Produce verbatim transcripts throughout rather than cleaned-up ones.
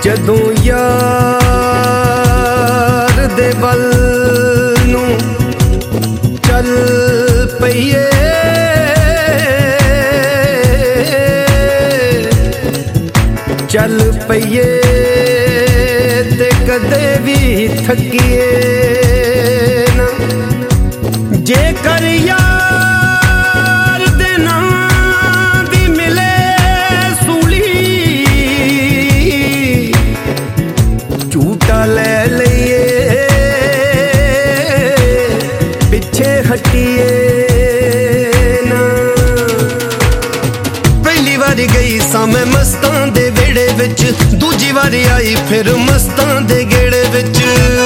जदों यार दे वल नूं चल पईए चल पईए ते कदे भी थकीए ना जेकर यार दे नां दी मिले सूली झूठा ले लईए पिछे हटीए ना। पहली वारी गई सा मैं मस्तां दे वेड़े विच, दूजी वारी आई फिर मस्तां दे गेड़े विच।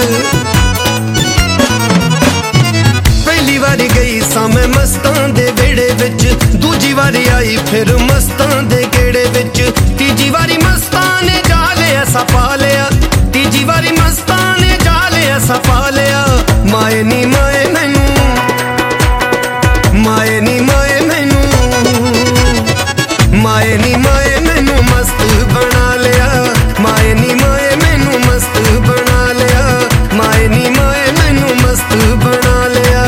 पहली वारी गई सा मैं मस्तां दे वेड़े विच, दूजी वारी आई फिर मस्तां दे गेड़े विच। तीजी वारी मस्तां ने जाल ऐसा पा लिया, तीजी वारी मस्तां ने जाल ऐसा पा लिया। माए नी माए मैनू, माए नी माए मैनू, माए नी माए मैनू मस्त बना लिया। माए नी माए मैनू मस्त बना लिया, माए नी माए मैनू मस्त बना लिया।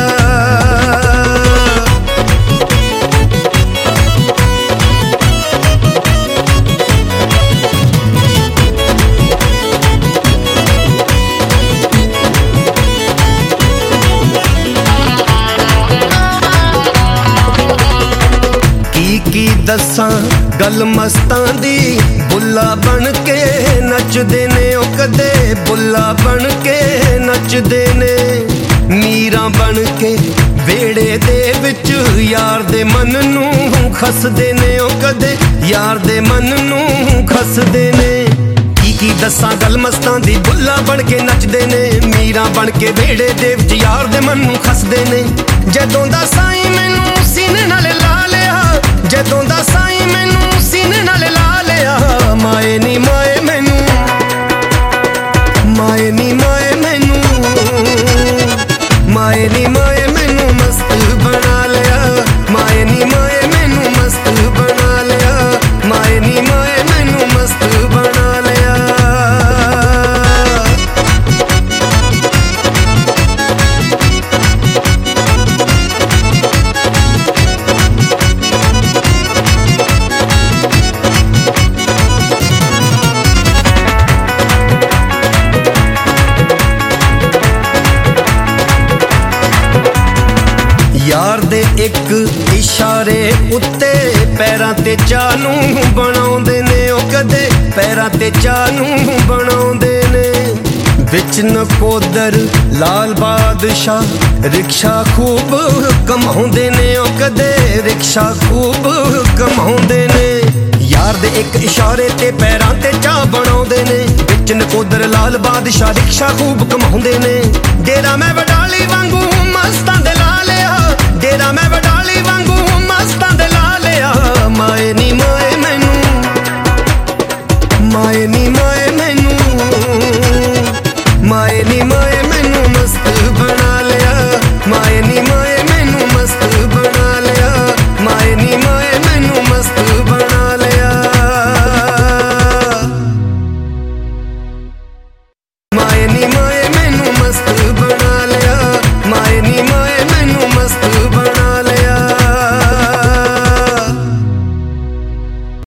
की दसां गल मस्तां दी, बुल्ला बन के नचदे ने ओ कदे, बुल्ला बन के नचदे ने। मीरां बन के वेड़े दे विच यार दे मन नूं खसदे ने ओ कदे, यार दे मन नूं खसदे ने। की की दसां गल मस्तां दी, बुल्ला बन के नचदे ने। मीरां बन के वेड़े दे विच यार दे मन नूं खसदे ने। जदों दा साईं मैनू सीने नाल ला लिया, जदों दा साईं मैनू सीने नाल ला लिया। माए नी माए मैनू, माए नी माए मैनू, माए नी माए मैनू मस्त बना लिया। माए नी माए मैनू मस्त बना लिया, माए नी माए मैनू मस्त बना लिया। यार दे एक इशारे उत्ते पैरां ते चानू बनाउंदे ने ओ कदे, पैरां ते चानू बनाउंदे ने। विच नकोदर लाल बादशाह रिक्शा खूब कमाउंदे ने ओ कदे, रिक्शा खूब कमाउंदे ने। यार दे एक इशारे ते पैरां ते चा बनाउंदे ने। विच नकोदर लाल बादशाह रिक्शा खूब कमाउंदे ने। डेरा मैं वडाली वांगू मस्तां दे ला लिया, डेरा मैं वडा